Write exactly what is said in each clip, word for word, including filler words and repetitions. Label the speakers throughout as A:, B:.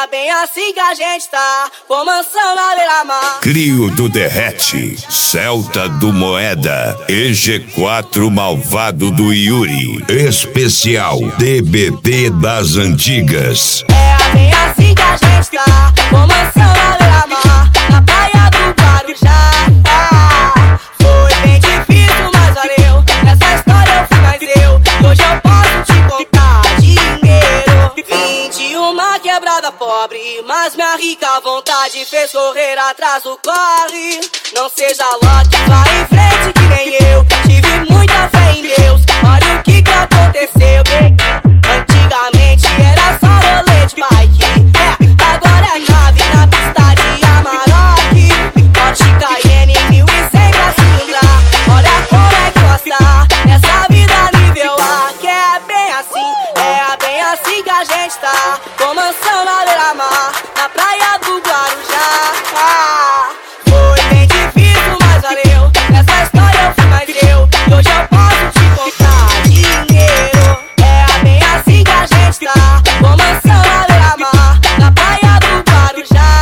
A: É bem assim que a gente tá, com mansão na beira-mar.
B: Crio do Derrete, Celta do Moeda e G quatro Malvado do Yuri. Especial D B T das Antigas.
A: É bem assim que a gente tá, com mansão na beira-mar, na praia do Guarujá. Ah, foi bem difícil, mas valeu. Nessa história eu fui mais eu, e hoje eu posso te contar dinheiro. Vinte e uma quebrada pobre, mas minha rica vontade fez correr atrás do corre. Não seja lote, vai em frente que nem eu. Tive muita fé em Deus, olha o que que aconteceu. Antigamente era só rolê de bike, é, agora é nave na pista de Amarok. Porsche Cayenne mil e cem pra cilindrar, olha como é que gosta essa vida nível A. Que é bem assim, é bem assim que a gente tá, com mansão na beira-mar, na praia do Guarujá. Ah, foi bem difícil, mas valeu. Nessa história eu fui mais eu, e hoje eu posso te contar dinheiro. É bem assim que a gente tá, com mansão na beira-mar, na praia do Guarujá.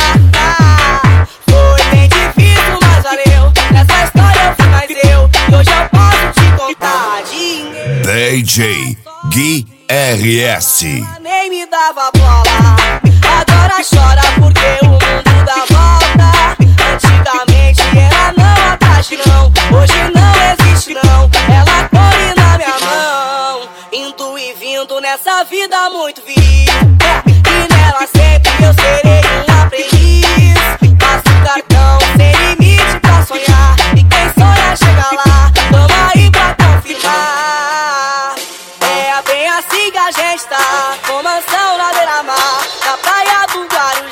A: Ah, foi bem difícil, mas valeu. Nessa história eu fui mais eu, e hoje eu posso te contar dinheiro.
B: D J Gui R S.
A: Nem me dava bola, agora chora porque o mundo dá volta. Antigamente era não atrás de não, hoje não existe não. Ela corre na minha mão, indo e vindo nessa vida muito vi. É, e nela sempre eu serei um aprendiz. Passo o cartão sem limite pra sonhar, e quem sonha chega lá, vamos aí pra confirmar. É bem assim que a gente tá, com mansão na beira-mar, na praia do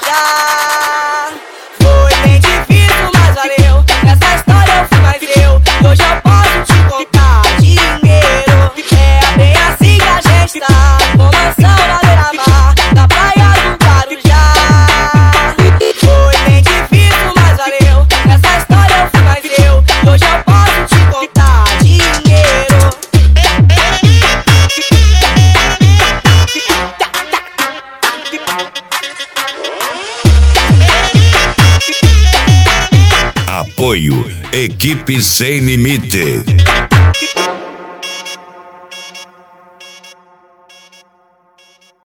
A: Guarujá. Foi bem difícil, mas valeu. Nessa história eu fui mais eu, e hoje eu posso te contar dinheiro. É bem assim que a gente tá, com mansão na beira-mar, na praia do Guarujá. Foi bem difícil, mas valeu. Nessa história eu fui mais eu, e hoje eu posso te contar dinheiro.
B: Apoio Equipe Sem Limite.